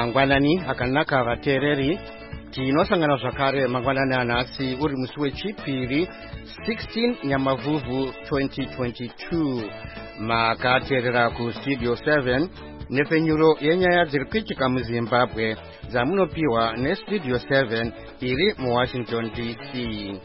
Mangwanani akanaka vateereri tinosangana zvakare mangwanani anhasi uri musi wechipiri 16 Nyamavhuvhu 2022 makateerera kustudio 7 nepfenyuro yenyaya dziri kuitika muZimbabwe dzamunopiwa nestudio 7 iri muWashington DC.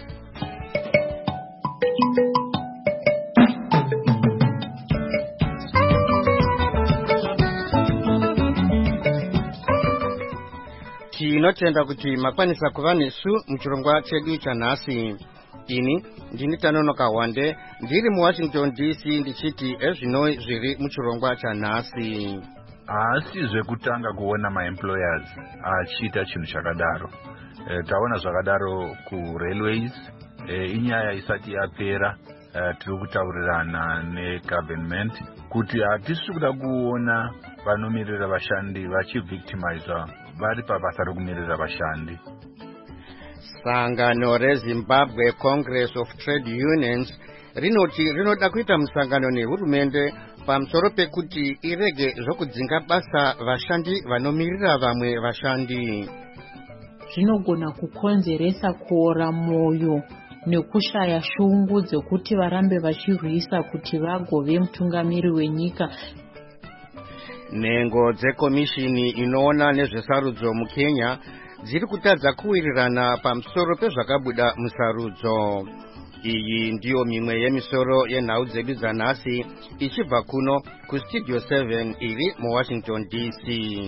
Tinotenda kuti makwanisa kuva nesu muchirongwa chedu chanhasi. Ini ndini Tanonoka Wande ndiri muWashington DC ndichiti ezvinoi zviri muchirongwa chanhasi. Asi zvekutanga kuona maemployers achiita chinhu chakadaro. Taona zvakadaro kurailways, inyaya isati yapera. Tiri kutaurirana negovernment kuti hatisi kuda kuona vanomirira vashandi vachivictimizwa vari pabasa rokumirira vashandi. Sangano reZimbabwe Congress of Trade Unions rinoti rinoda kuita musangano nehurumende pamusoro pekuti irege zvokudzinga basa vashandi vanomirira vamwe vashandi. Zvinogona kukonzeresa kuora moyo nekushaya shungu dzekuti varambe vachirwisa kuti vagove mutungamiri wenyika. Nhengo dzekomishini inoona nezvesarudzo muKenya dziri kutadza kuwirirana pamusoro pezvakabuda musarudzo. Iyi ndiyo mimwe yemisoro yenhau dzedu dzanhasi ichibva kuno kustudio 7 iri muWashington DC.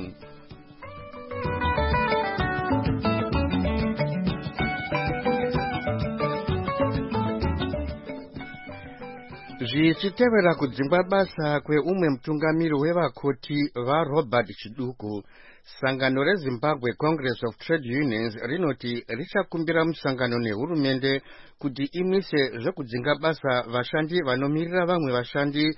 Zvichitevera kudzingwa basa kweumwe mutungamiri wevakoti vaRobert Chiduku, sangano reZimbabwe Congress of Trade Unions rinoti richakumbira musangano nehurumende kuti imise zvekudzinga basa vashandi vanomirira vamwe vashandi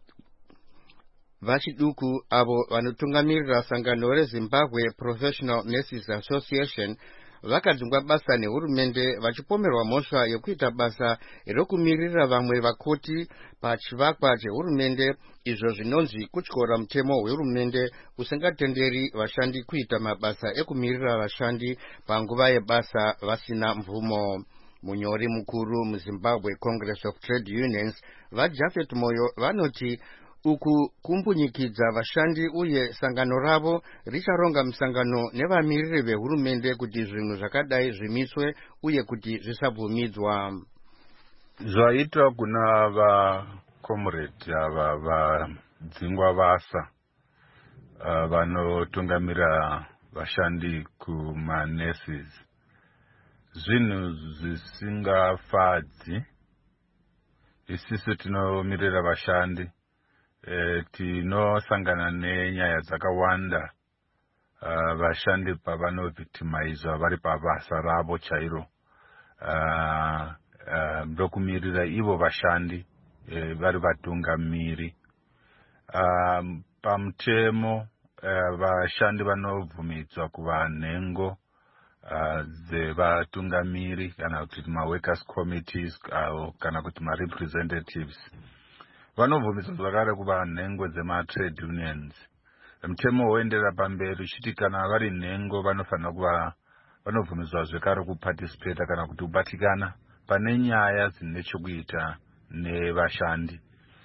vachiduku avo vanotungamirira sangano reZimbabwe Professional Nurses Association vakadzingwa basa nehurumende vachipomerwa mhosva yekuita basa rokumirira vamwe vakoti pachivakwa chehurumende, izvo zvinonzi kutyora mutemo wehurumende usingatenderi vashandi kuita mabasa ekumirira vashandi panguva yebasa vasina mvumo. Munyori mukuru muZimbabwe Congress of Trade Unions vaJafet Moyo vanoti uku kumbunyikidza vashandi uye sangano ravo richaronga musangano nevamiriri vehurumende kuti zvinhu zvakadai zvimiswe uye kuti zvisabvumidzwa. Zvaitwa kuna vacomrade ava vadzingwa basa vanotungamira vashandi kumanurses zvinhu zvisingafadzi. Isusu tinomirira vashandi tinosangana nenyaya dzakawanda vashandi pavanovictimizwa vari pabasa ravo chairo ndokumirira ivo vashandi vari vatungamiri. Pamutemo vashandi vanovhumidzwa kuva nhengo dzevatungamiri kana kuti maworkers committees kana kuti marepresentatives. Vanovhumidzwa zvakare kuva nhengo dzematrade unions. Mutemo woendera pamberi uchiti kana vari nhengo vanofanira kuva vanovhumidzwa zvekare kuparticipate kana kuti kubatikana pane nyaya dzine chokuita nevashandi.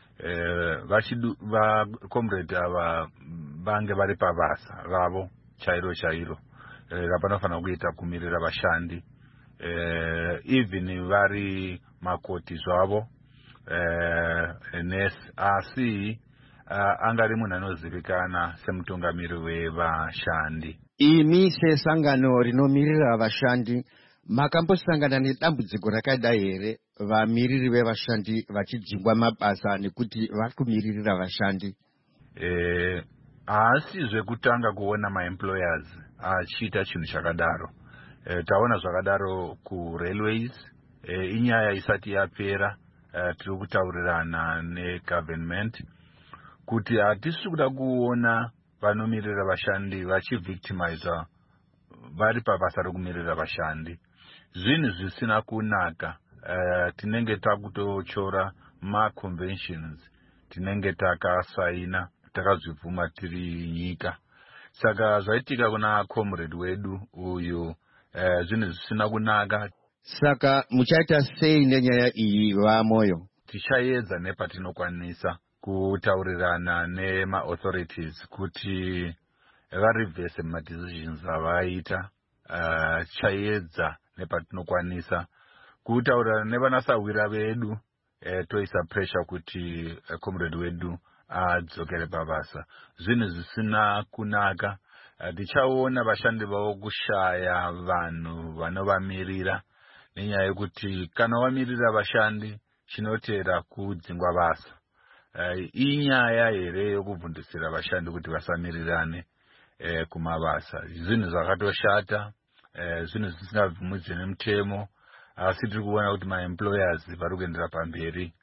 Vacomrade ava vange vari pabasa ravo chairo rapanofanira kuita kumirira vashandi, even vari makoti zvavo asi angari munhu anozivikana semutungamiri wevashandi. Imi sesangano rinomirira vashandi makambosangana nedambudziko rakadai here vamiriri vevashandi vachidzingwa mabasa nekuti vari kumiririra vashandi? Asi zvekutanga kuona maemployers achiita chinhu chakadaro. Taona zvakadaro kurailways, inyaya isati yapera. Tiri kutaurirana negovernment kuti hatisi kuda kuona vanomirira vashandi vachivictimizwa vari pabasa rokumirira vashandi. Zvinhu zvisina kunaka. Tinenge takutochora maconventions tinenge takasaina takazvibvuma tiri nyika. saka zvaitika kuna comrade wedu uyu zvinhu zvisina kunaka. Saka muchaita sei nenyaya iyi vaMoyo? Tichaedza nepatinokwanisa kutaurirana nema-authorities kuti varivhese mumadecisions avaita. Tichaedza nepatinokwanisa kutaurirana nevanasawira vedu, toisa pressure kuti comrade wedu adzokere pabasa. Zvinhu zvisina kunaka. Tichaona vashandi vavo kushaya vanhu vanovamirira, nenyaya yekuti kana wamirira vashandi chinotera kudzingwa basa. Inyaya here yokubvundisira vashandi kuti vasamirirane kumabasa. Zvinhu zvakatoshata, zvinhu zvisingabvumidze nemutemo, asi tiri kuona kuti maemployers vari kuendera pamberi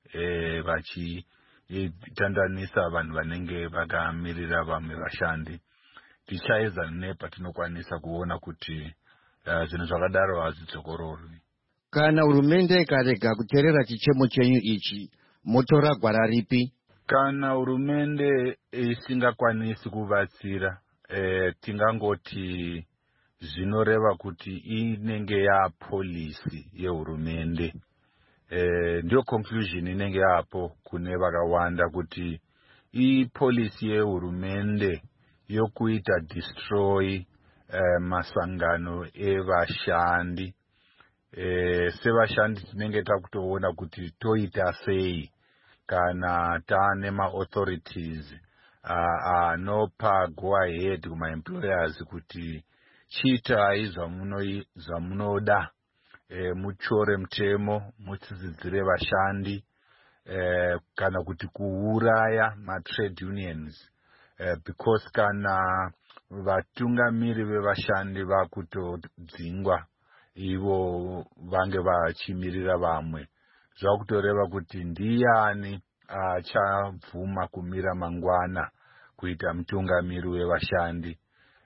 vachitandanisa vanhu vanenge vakamirira vamwe vashandi. Tichaedza nepatinokwanisa kuona kuti zvinhu zvakadaro hazvidzokororwi. Kana hurumende ikarega kuteerera chichemo chenyu ichi, motora gwara ripi? Kana hurumende isingakwanisi kubatsira, tingangoti zvinoreva kuti inenge yapolisi yehurumende. Ndio conclusion inenge yapo kune vakawanda kuti ipolisi yehurumende yokuita destroy masangano evashandi. Sevashandi tinenge takutoona kuti toita sei kana taane ma-authorities anopa go ahead kuma-employers kuti chiitai zvamunoda, muchore mutemo, mutsidzidzire vashandi, kana kuti kuuraya ma-trade unions. Because kana vatungamiri vevashandi vakutodzingwa, ivo vange vachimirira vamwe, zvakutoreva kuti ndiani achabvuma kumira mangwana kuita mutungamiri wevashandi.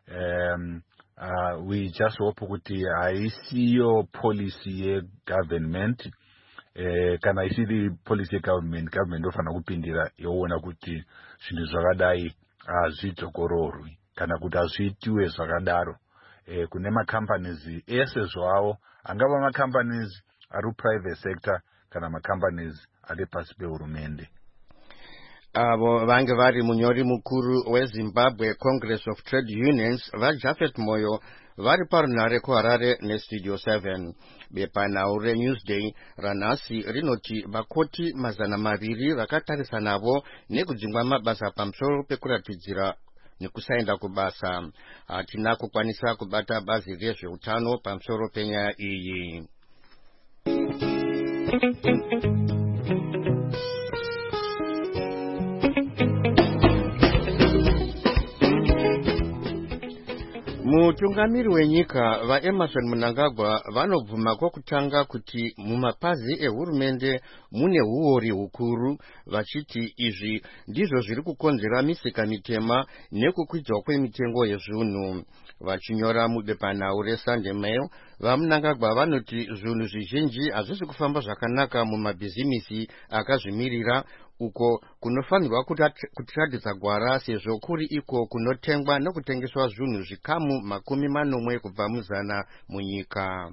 We just hope kuti haisiyo policy yegovernment. Kana isiri policy yegovernment, government ofana kupindira yoona kuti zvinhu zvakadai hazvidzokororwi kana kuti hazviitiwe zvakadaro. Kune macompanies ese zvavo, angava macompanies ari private sector kana macompanies ari pasi pehurumende. Avo vange vari munyori mukuru weZimbabwe Congress of Trade Unions vaJaphet Moyo vari parunhare kuHarare neStudio 7. Bepanhau reNewsday ranhasi rinoti vakoti 200 vakatarisa navo nekudzingwa mabasa pamusoro pekuratidzira nekusaenda kubasa. Hatina kukwanisa kubata bazi rezveutano pamusoro penyaya iyi. Mutungamiri wenyika vaEmerson Mnangagwa vanobvuma kwokutanga kuti mumapazi ehurumende mune huori hukuru, vachiti izvi ndizvo zviri kukonzera misika mitema nekukwidzwa kwemitengo yezvinhu. Vachinyora mubepanhau reSunday Mail, vaMnangagwa vanoti zvinhu zvizhinji hazvisi kufamba zvakanaka mumabhizimisi akazvimirira, uko kunofanirwa kutiratidza gwara sezvo kuri iko kunotengwa nokutengeswa zvinhu zvikamu 40 kubva muzana munyika.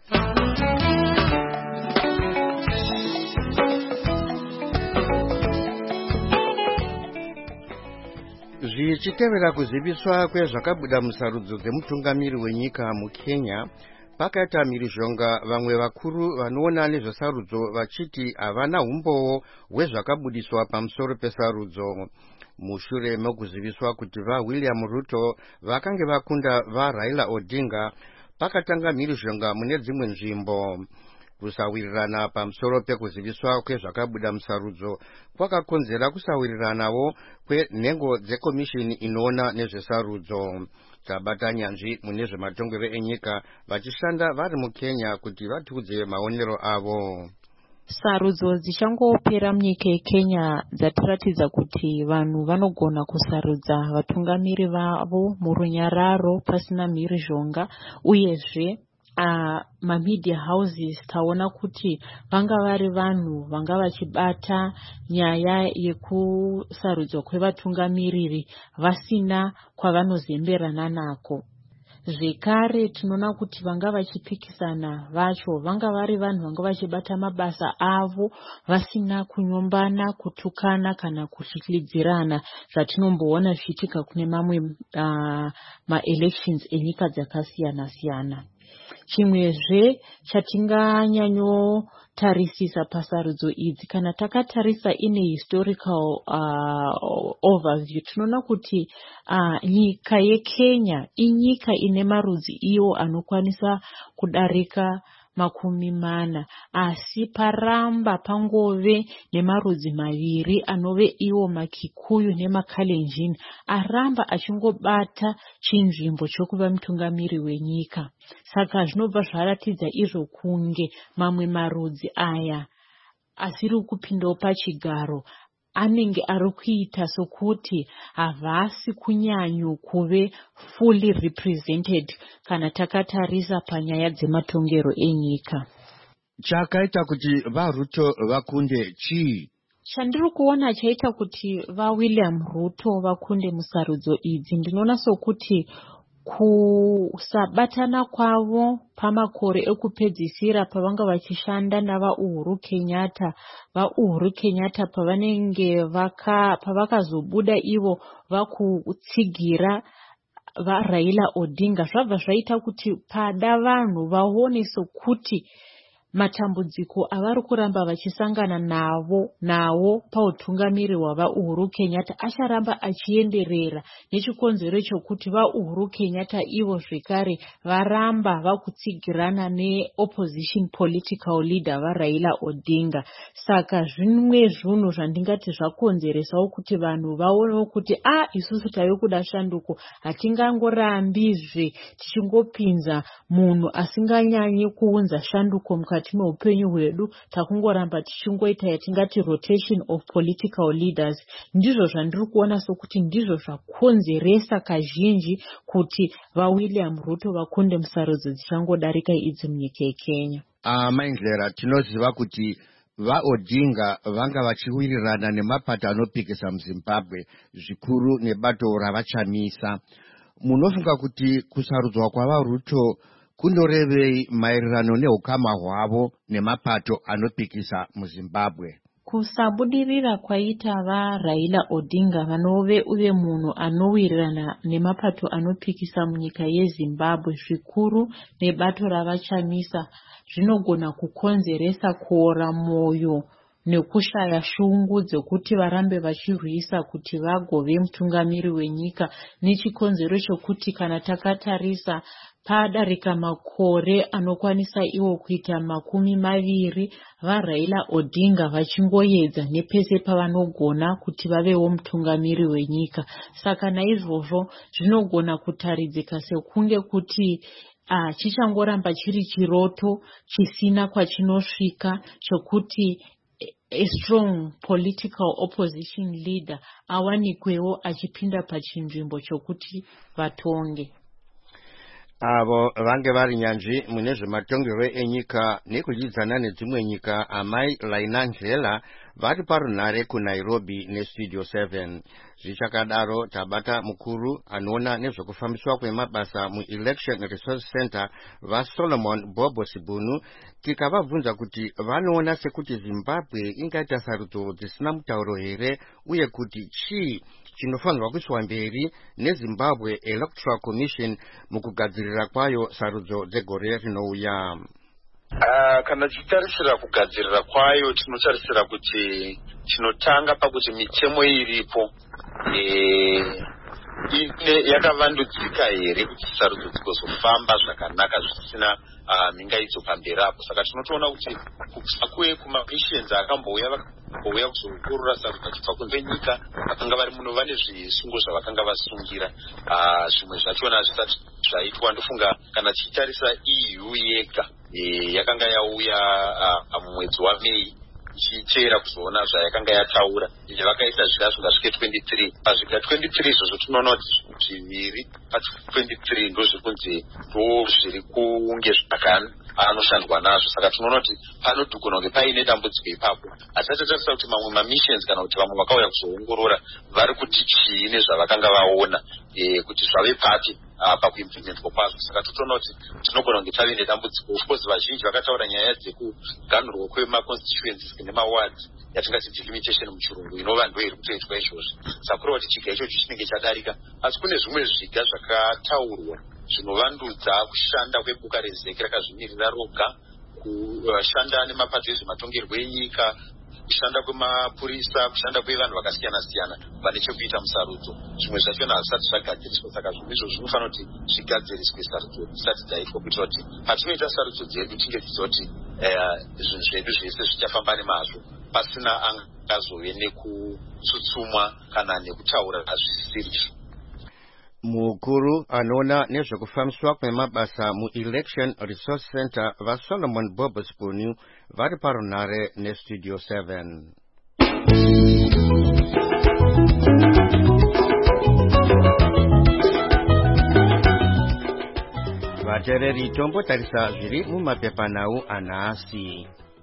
Zvichitevera kuziviswa kwezvakabuda musarudzo dzemutungamiri wenyika muKenya, pakaita mhirizhonga vamwe vakuru vanoona nezvesarudzo vachiti havana umbowo hwezvakabudiswa pamusoro pesarudzo. Mushure mekuziviswa kuti vaWilliam Ruto vakange vakunda vaRaila Odinga, pakatanga mhirizhonga mune dzimwe nzvimbo. Kusawirirana pamusoro pekuziviswa kwezvakabuda musarudzo kwakakonzera kusawiriranawo kwenhengo dzekomishini inoona nezvesarudzo. Tabata nyanzvi mune zvematongero enyika vachishanda vari muKenya kuti vatiudze maonero avo. Sarudzo dzichangopera munyika yeKenya dzatiratidza kuti vanhu vanogona kusarudza vatungamiri vavo murunyararo pasina mhirizhonga, uyezve media houses taona kuti vanga vari vanhu vanga vachibata nyaya yekusarudzwa kwevatungamiriri vasina kwavanozemberana nako. Zvekare tinoona kuti vanga vachipikisana vacho vanga vari vanhu vanga vachibata mabasa avo vasina kunyombana, kutukana kana kuhlikilidzirana zvatinomboona zvichiitika kune mamwe ma-elections enyika dzakasiyana siyana. Chimwezve chatinganyanyotarisisa pasarudzo idzi kana takatarisa ine historical overview tinoona kuti nyika yeKenya inyika ine marudzi iwo anokwanisa kudarika 40, asi paramba pangove nemarudzi 2 anove iwo maKikuyu nemaKalenjin aramba achingobata chinzvimbo chokuva mutungamiri wenyika. Saka zvinobva zvaratidza izvo kunge mamwe marudzi aya asiri kupindawo pachigaro anenge ari kuita sokuti havasi kunyanyo kuve fully represented kana takatarisa panyaya dzematongero enyika. Chakaita kuti vaRuto vakunde chii? Chandiri kuona chaita kuti vaWilliam Ruto vakunde musarudzo idzi ndinoona sokuti kusabatana kwavo pamakore ekupedzisira pavanga vachishanda navaUhuru Kenyatta. VaUhuru Kenyatta pavanenge pavakazobuda ivo vakutsigira vaRaila Odinga zvabva zvaita kuti pada vanhu vaone sokuti matambudziko avari kuramba vachisangana nawo pautungamiri hwavaUhuru Kenyatta acharamba achienderera nechikonzero chokuti vaUhuru Kenyatta ivo zvekare varamba vakutsigirana neopposition political leader vaRaila Odinga. Saka zvimwe zvinhu zvandingati zvakonzeresawo kuti vanhu vaonewo kuti isusu tave kuda shanduko, hatingangorambizve tichingopinza munhu asinganyanyi kuunza shanduko mukati meupenyu hwedu, takungoramba tichingoita yatingati rotation of political leaders. Ndizvo zvandiri kuona sokuti ndizvo zvakonzeresa kazhinji kuti vaWilliam Ruto vakunde musarudzo dzichangodarika idzi munyika yeKenya. Maindlera tinoziva kuti vaOdinga vanga vachiwirirana nemapato anopikisa muZimbabwe zvikuru nebato ravachamisa. Munofunga kuti kusarudzwa kwavaRuto kunorevei maererano neukama hwavo nemapato anopikisa muZimbabwe? Kusabudirira kwaita vaRaila Odinga vanove uve munhu anowirirana nemapato anopikisa munyika yeZimbabwe zvikuru nebato ravachamisa zvinogona kukonzeresa kuora mwoyo nekushaya shungu dzekuti varambe vachirwisa kuti vagove mutungamiri wenyika, nechikonzero chokuti kana takatarisa padarika makore anokwanisa iwo kuita 20 vaRaila Odinga vachingoedza nepese pavanogona kuti vavewo mutungamiri wenyika. Saka naizvozvo zvinogona kutaridzika sekunge kuti chichangoramba chiri chiroto chisina kwachinosvika chokuti a strong political opposition leader awanikwewo achipinda pachinzvimbo chokuti vatonge. Avo vange vari nyanzvi mune zvematongero enyika nekudyidzana nedzimwe nyika amai Laina Ndlela vari parunhare kuNairobi neStudio 7. Zvichakadaro tabata mukuru anoona nezvekufambiswa kwemabasa muElection Resource Center vaSolomon Bobo Sibunu tikavabvunza kuti vanoona sekuti Zimbabwe ingaita sarudzo dzisina mutauro here uye kuti chii chinofanirwa kuiswa mberi neZimbabwe Electoral Commission mukugadzirira kwayo sarudzo dzegore rinouya. Kana tichitarisira kugadzirira kwayo tinotarisira kuti chinotanga pakuti mitemo iripo yakavandudzika here kuti sarudzo dzigozofamba zvakanaka zvisina mingaidzo pamberi apo. Saka tinotoona kuti kubva kumamissions akambouya kuzokurura sarudzo achibva kunze nyika vakanga vari muno vane zvisungo zvavakanga vasungira. Zvimwe zvachona zvisati zvaitwa ndofunga kana tichitarisa EU yega yakanga yauya mumwedzi waMei tichiteera kuzoona zvayakanga yataura. Vakaisa zviga zvingasvike 23. Pazviga 23 izvozvo tinoona kuti zviviri pa23 ndozviri kunzi ndo zviri kunge anoshandwa nazvo. Saka tinoona kuti panogona kunge paine dambudziko ipapo. Asi tatarisa kuti mamwe mamissions kana kuti vamwe vakauya kuzoongorora vari kuti chii nezvavakanga vaona kuti zvave pati pakuimplementwa kwazvo. Saka totoona kuti tinogona kunge tave nedambudziko. Of course vazhinji vakataura nyaya dzekuganhurwa kwemaconstituencies nemawards yatingati delimitation muchirungu, inova ndo iri kutoitwa izvozvo. Saka kureva kuti chiga ichocho chinenge chadarika. Asi kune zvimwe zviga zvakataurwa zvinovandudza kushanda kweboka rezeki rakazvimirira roga, kushanda nemapato ezvematongerwo enyika, kushanda kwemapurisa, kushanda kwevanhu vakasiyana siyana vane chekuita musarudzo. Zvimwe zvachona hazvisati zvagadziriswa. Saka zvinhu izvo zvinofanira kuti zvigadziriswe sarudzo dzisati dzaitwa, kuitira kuti patinoita sarudzo dzedu tinge tichiziva kuti zvinhu zvedu zvese zvichafamba nemazvo pasina angazove nekutsutsumwa kana nekutaura zvisiri. Mukuru anoona nezvekufambiswa kwemabasa mu-Election Resource Center vaSolomon Bob Spunu vari parunhare neStudio 7. Vateereri, tombotarisa zviri mumapepanhau anhasi.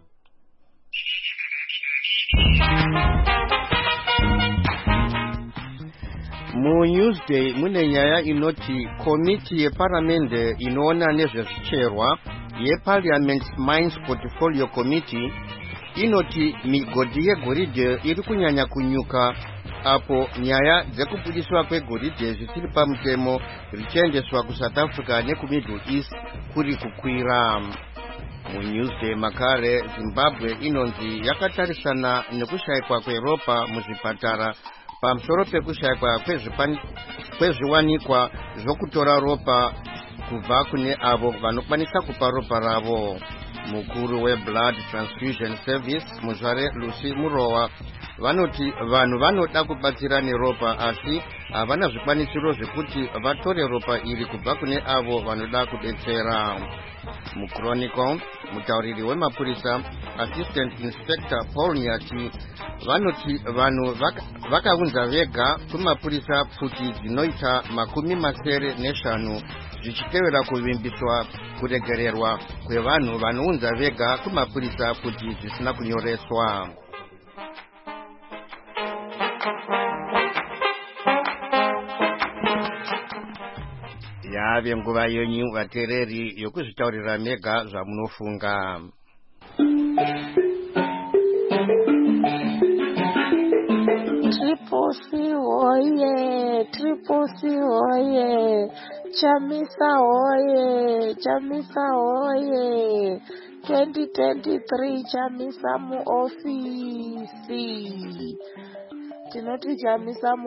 MuNewsday mune nyaya inoti komiti yeparamende inoona nezvezvicherwa yeParliament Mines Portfolio Committee inoti migodhi yegoridhe iri kunyanya kunyuka apo nyaya dzekubudiswa kwegoridhe zvisiri pamutemo richiendeswa kuSouth Africa nekuMiddle East kuri kukwira. MuNewsday makare Zimbabwe inonzi yakatarisana nekushayikwa kweropa muzvipatara pamusoro pekushayikwa kwezviwanikwa zvokutora ropa kubva kune avo vanokwanisa kupa ropa ravo. Mukuru weBlood Transfusion Service Muzvare Lucy Murowa vanoti vanhu vanoda kubatsira neropa asi havana zvikwanisiro zvekuti vatore ropa iri kubva kune avo vanoda kudetsera. MuChronicle mutauriri wemapurisa Assistant Inspector Paul Nyati vanoti vanhu vakaunza vega kumapurisa pfuti dzinoita 75 zvichitevera kuvimbiswa kuregererwa kwevanhu vanounza vega kumapurisa pfuti zvisina kunyoreswa. Yave nguva yenyu vateereri yokuzvitaurira mega zvamunofunga. Triple hoye, Triple hoye, Chamisa hoye, Chamisa hoye, 2023 Chamisa muofisi. Tinoti Chamisa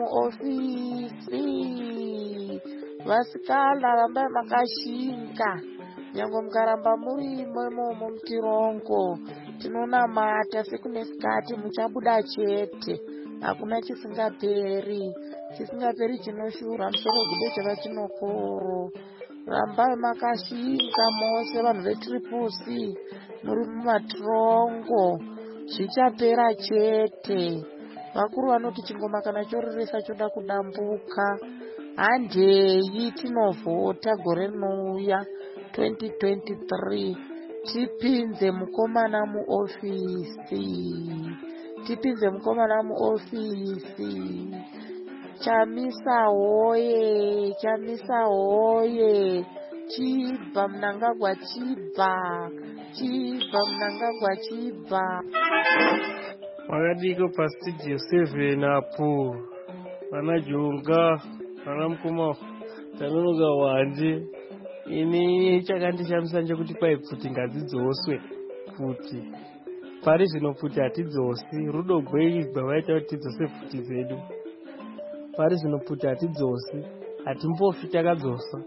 muofisi. Vasikana ramba makashinga. Nyango mkaramba murimo mumtirongo. Tinonamata sekune skati muchabuda chete. Hakuna chisingaperi. Chisingaperi chinoshura musoro gude chava chinokoro. Ramba makashinga mose vanhu veTriple C. Muri mumatrongo. Zvichapera chete. Vakuru vanoti chingoma kana chororesa choda kudambuka. Handei tinovhota gore rinouya 2023 tipinze mukomana muofisi. Tipinze mukomana muofisi. Chamisa hoye, Chamisa hoye. Chibva Mnangagwa chibva. Chibva Mnangagwa chibva. Wakadiko pastudio 7 apo. Vana Jonga, vana Mukoma, tanonoka wanje. Ini chakandishamisa nchekuti kwai pfuti ngadzidzoswe pfuti. Pari zvino pfuti hatidzosi. Rudo gweigwa vaita kuti tidzose pfuti dzedu. Pari zvino pfuti hatidzosi. Hatimbofi takadzosa.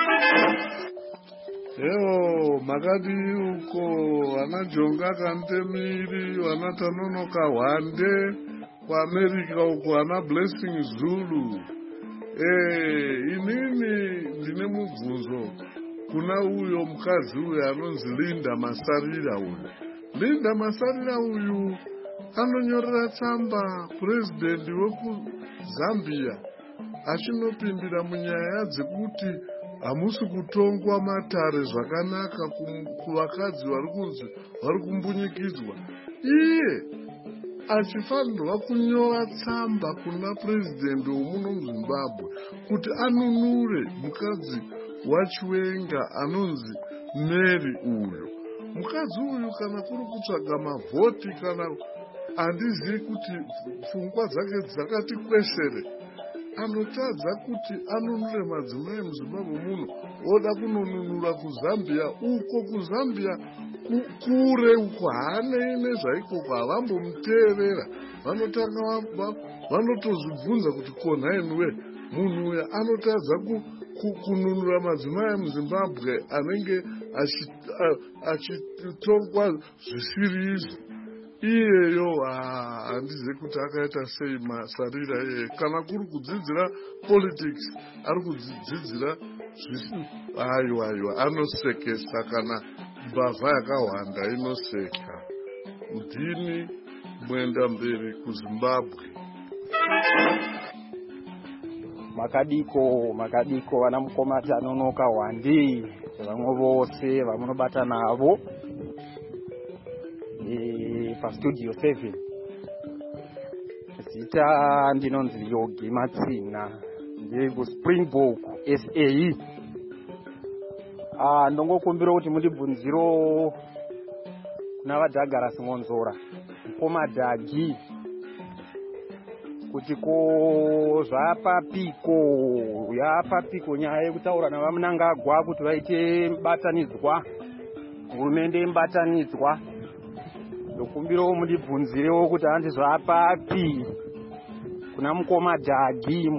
Ewo makati uko vana Jonga Kantemiri, vana Tanonoka Hwande, kuAmerika uko vana Blessing Zulu. Inini ndine mubvunzo kuna uyo mukazi uyo anonzi Linda Masarira uyo. Linda Masarira uyu anonyorera tsamba purezidenti wekuZambia achinopindira munyaya dzekuti hamusi kutongwa matare zvakanaka kuvakadzi vari kunzi vari kumbunyikidzwa. Iye achifanirwa kunyora tsamba kuna purezidenti womuno muZimbabwe kuti anunure mukadzi waChiwenga anonzi Mary uyu. Mukadzi uyu kana kuri kutsvaga mavhoti kana handizivi kuti pfungwa dzake dzakati kweshere, anotadza kuti anunure madzimai muZimbabwe muno, oda kunonunura kuZambia. Uko kuZambia kure uko haanei nezvaikoko, havambomuteerera. Vanotanga vanotozvibvunza kuti konhainuwe munhu uya anotadza kununura madzimai muZimbabwe anenge achitongwa zvisiri izvo. Iyeyo handizivi kuti akaita sei Masarira iye. Kana kuri kudzidzira politics ari kudzidzira aiwa anosekesa, kana mbavha yakawanda inoseka. Mudhini mwenda mberi kuZimbabwe. Makadiko vana mukomati anonoka wandi vamwe vose vamunobata navo pastudio 7. Zita ndinonzi Yogi Matsina, ndiri kuSpringbok SA. Ndongokumbira kuti mundibvunziro kuna vaDhagara Simonzora mukomadhagi kuti ko yapapiko nyaya yekutaura navamunangagwa kuti vaite mubatanidzwa, hurumende mubatanidzwa. Ndokumbirawo mundibvunzirewo kuti handi zvapapi kuna mukomadhagi.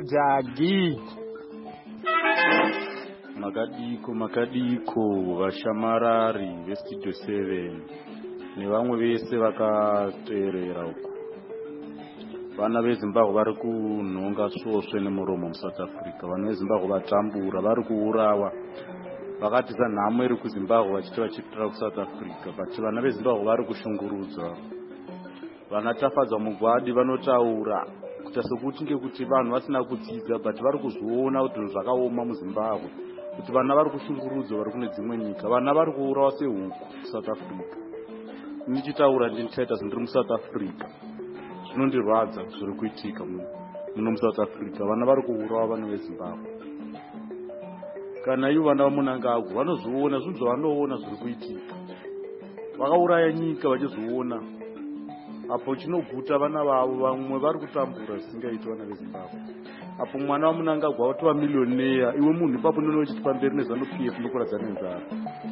Makadiko vashamarari vestudio 7 nevamwe vese vakateerera uko. Vana veZimbabwe vari kunhonga svosve nemuromo muSouth Africa. Vana veZimbabwe vatambura, vari kuurawa. Vakatiza nhamo iri kuZimbabwe vachiti vachipira kuSouth Africa, but vana veZimbabwe vari kushungurudzwa. Vanatafadzwa mugwadi vanotaura kuita sokuti ngekuti vanhu vasina kudzidza, but vari kuzviona kuti zvakaoma muZimbabwe, kuti vana vari kushungurudzwa vari kune dzimwe nyika. Vana vari kuurawa sehuku kuSouth Africa. Ndichitaura ndindichaita zvindiri muSouth Africa. Zvinondirwadza zviri kuitika muno muSouth Africa. Vana vari kuurawa vana veZimbabwe. Kana ivo vana vamunangagwa vanozviona zvinhu zvavanoona zviri kuitika. Vakauraya nyika vachizviona. Apo chinoguta vana vavo vamwe vari kutambura zvisingaiti vana veZimbabwe. Apo mwana wamunangagwa watova milioneya, iwe munhu ipapo ndono uchiti pamberi neZANU-PF ndokuradza nenzara.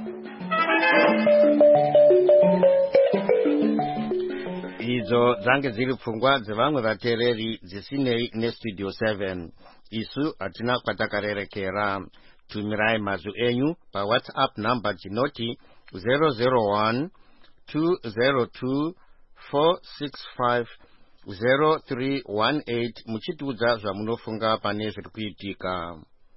Idzo dzange dziri pfungwa dzevamwe vateereri dzisinei nestudio 7. Isu hatina kwatakarerekera. Tumirai mazwi enyu paWhatsApp number dzinoti 001 202 465 0318 muchitiudza zvamunofunga pane zviri kuitika.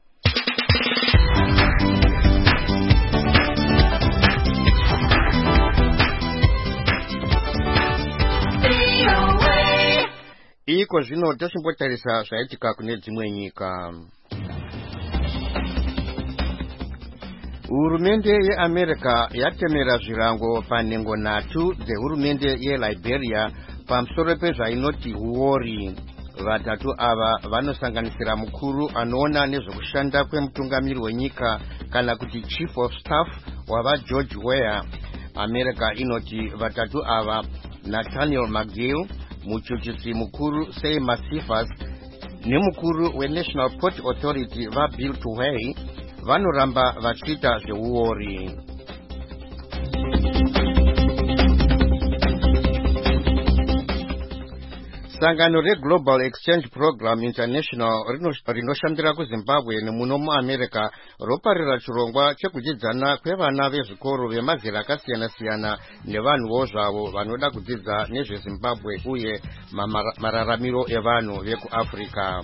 Iko zvino tochimbotarisa zvaitika kune dzimwe nyika. Hurumende yeAmerica yatemera zvirango panhengo 3 dzehurumende yeLiberia pamusoro pezvainoti huori. Vatatu ava vanosanganisira mukuru anoona nezvekushanda kwemutungamiri wenyika kana kuti chief of staff wava George Weah. America inoti vatatu ava, Nathaniel McGill, muchuchisi mukuru Seymour Sifas nemukuru weNational Port Authority vaBill Tuhey, vanoramba vachiita zveuori. Sangano reGlobal Exchange Program International rinoshandira kuZimbabwe nemuno muAmerica roparira chirongwa chekudzidzana kwevana vezvikoro vemazera akasiyana-siyana nevanhuwo zvavo vanoda kudzidza nezveZimbabwe uye mararamiro evanhu vekuAfrica.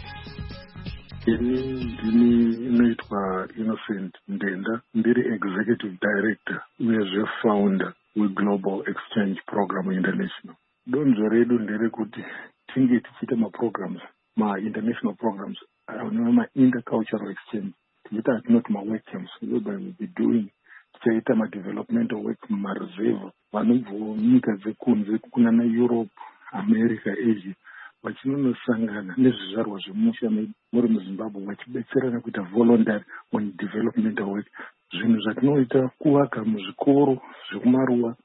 Ini ndini inoitwa Innocent Ndenda, ndiri executive director uyezve founder weGlobal Exchange Program International. Donzo redu nderekuti tinge tichiita ma-programs, ma-international programs, ma-intercultural exchange. Tichiita hatinoti ma-work camps, whereby we'll be doing tichaita ma-developmental work mumareserve vanobvawo nyika dzekunze kunana Europe, America, Asia vachinonosangana nezvizvarwa zvemusha muri muZimbabwe vachibetserana kuita voluntary on developmental work. Zvinhu zvatinoita kuvaka muzvikoro zvekumaruwa,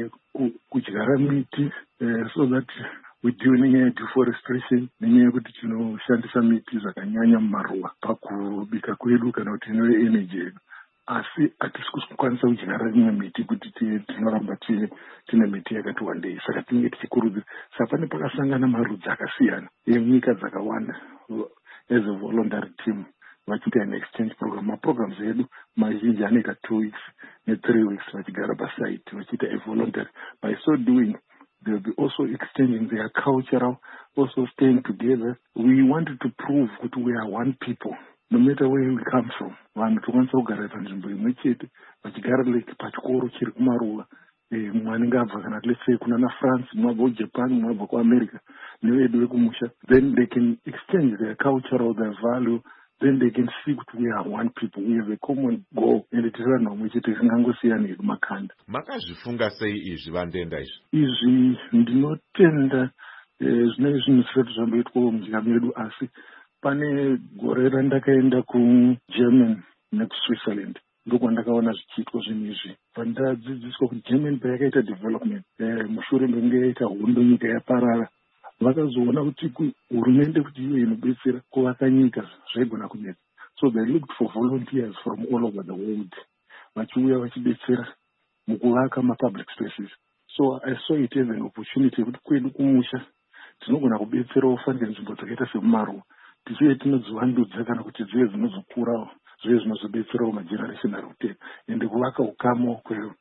kudyara miti, so that we do nenyaya deforestation, nenyaya yekuti tinoshandisa miti zvakanyanya mumaruwa pakubika kwedu kana kuti inove energy yedu. Asi hatisi kukwanisa kudyara imwe miti kuti tinoramba tine miti yakati wandei. Saka tinenge tichikurudzira. Saka pane pakasangana marudzi akasiyana enyika dzakawanda as a voluntary team vachiita an exchange program. Ma-programs edu mazhinji anoita 2 weeks ne3 weeks vachigara pasite vachiita a voluntary. By so doing, they'll be also exchanging their cultural, also staying together. We wanted to prove that we are one people. No matter where we come from, vanhu tokwanisa kugara panzvimbo imwe chete vachigara like pachikoro chiri kumaruwa. Mumwe anenge abva kana let's say kunana France, mumwe abva kuJapan, mumwe abva kuAmerica, nevedu vekumusha. Then they can exchange their cultural, their value. Then they can see that we are one people. We have a common goal. And it is vanhu vamwe chete singangosiyani nekumakanda. Makazvifunga sei izvi vandenda izvi? Izvi ndinotenda zvinenge zvinhu zvisati zvamboitwa munyika medu, asi pane gore randakaenda kuGerman nekuSwitzerland ndokwandakaona zvichiitwa zvinhu izvi. Pandadzidziswa kuti German payakaita development mushure menge yaita hondo nyika yaparara, vakazoona kuti hurumende kuti iyo inobetsera kuvaka nyika zvaigona kunetsa. So they looked for volunteers from all over the world vachiuya vachibetsera mukuvaka ma-public spaces. So I saw it as an opportunity kuti kwedu kumusha tinogona kubetserawo fanike nzvimbo dzakaita semumaruwa tichive tinozivandudza kana kuti dzive dzinozokurawo zvive zvinozobetserawo mageneration ari kutevera, ende kuvaka ukamo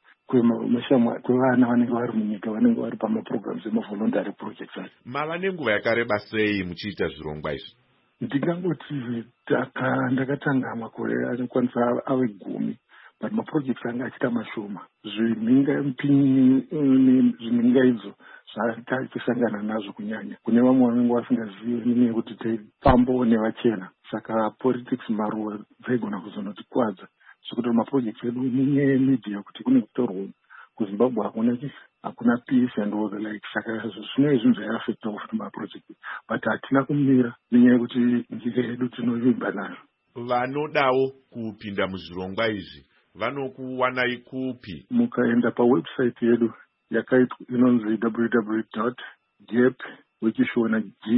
kwevana vanenge vari munyika vanenge vari pamaprograms ema-voluntary projects. Mava nenguva yakareba sei muchiita zvirongwa izvi? Ndingangoti ndakatanga makore anokwanisa ave 10, but maprojects anga achiita mashoma. Zvininga idzo zvatichisangana nazvo kunyanya. Kune vamwe vanenge vasingazivi nenyaya yekuti taifambawo nevachena. Saka politics maruwa dzaigona kuzonotikwadza. Zvekuti maprojects edu nenyaya yemedia kuti kune kutorwa kuZimbabwe hakuna peace and all the like. Saka zvino izvi zvaiafecta kuti maproject, but hatina kumira nenyaya yekuti nyika yedu tinovimba nayo. Vanodawo kupinda muzvirongwa izvi vanokuwanai kupi? Mukaenda pawebsite yedu yakaitwa inonzi www.gep wechishona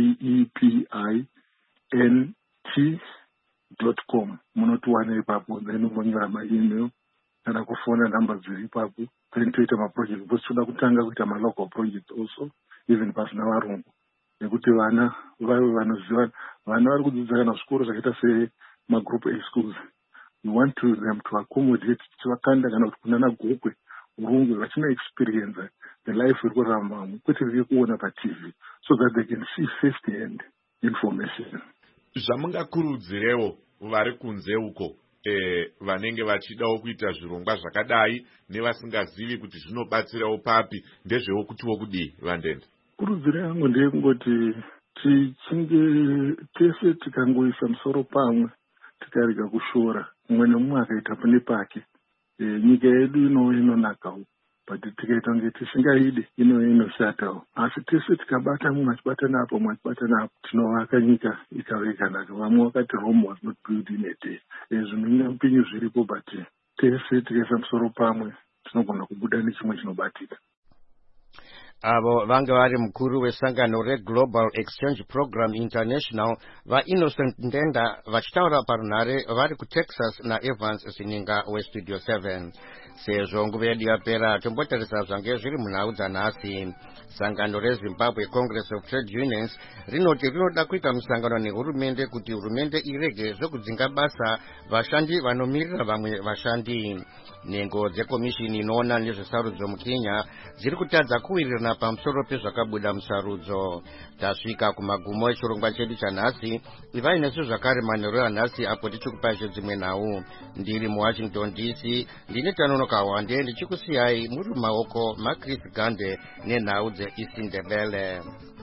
gepint.com. Munotiwana ipapo, then monyora ma-email kana kufona namba dziri ipapo. Then toita ma-project because toda kutanga kuita ma-local project also, even pasina varungu, nekuti vana vave vanoziva. Vana vari kudzidza kana zvikoro zvakaita semagroup A schools. We want them to accommodate chivakanda kana kuti kunana gokwe urungu vachina experience the life iri kurarama kwete riri kuona paTV, so that they can see first hand information. Zvamungakurudzirewo vari kunze uko vanenge vachidawo kuita zvirongwa zvakadai nevasingazivi kuti zvinobatsirawo papi, ndezvewo kutiwo kudii vandenda? Kurudziro yangu ndeyekungoti tichinge tese tikangoisa musoro pamwe tikarega kushora, umwe nemumwe akaita pane pake, nyika yedu inonakawo, but tikaita kunge tisingaidi inoshatawo. Asi tese tikabata, mumwe achibata napo, mumwe achibata napo, tinovaka nyika ikave yakanaka. Vamwe vakati Rome was not built in a day. Zvinenge mpinyu zviripo, but tese tikaisa musoro pamwe tinogona kubuda nechimwe chinobatika. Avo vanga vari mukuru wesangano reGlobal Exchange Program International vaInnocent Ndenda vachitaura parunhare vari kuTexas naEvans Sininga weStudio 7. Sezvo nguva yedu yapera, tombotarisa zvange zviri munhau dzanhasi. Sangano reZimbabwe Congress of Trade Unions rinoti rinoda kuita musangano nehurumende kuti hurumende irege zvokudzinga basa vashandi vanomirira vamwe vashandi. Nhengo dzekomishini inoona nezvesarudzo muKenya dziri kutadza kuwirirana kuona pamusoro pezvakabuda musarudzo. Tasvika kumagumo echirongwa chedu chanhasi. Ivai nesu zvakare manheru anhasi apo tichikupai dzimwe nhau. Ndiri muWashington DC, ndine Tanonoka Wande ndichikusiyai muri mumaoko maChris Gande nenhau dzeIsindebele.